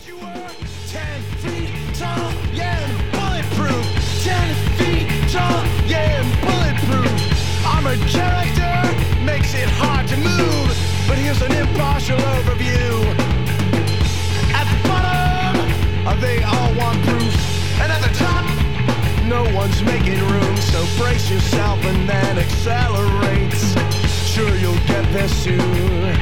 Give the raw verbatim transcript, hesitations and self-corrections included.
You were ten feet tall, yeah, and bulletproof. Ten feet tall, yeah, and bulletproof. Armored character makes it hard to move, but here's an impartial overview. At the bottom, they all want proof, and at the top, no one's making room. So brace yourself and then accelerate. Sure, you'll get there soon.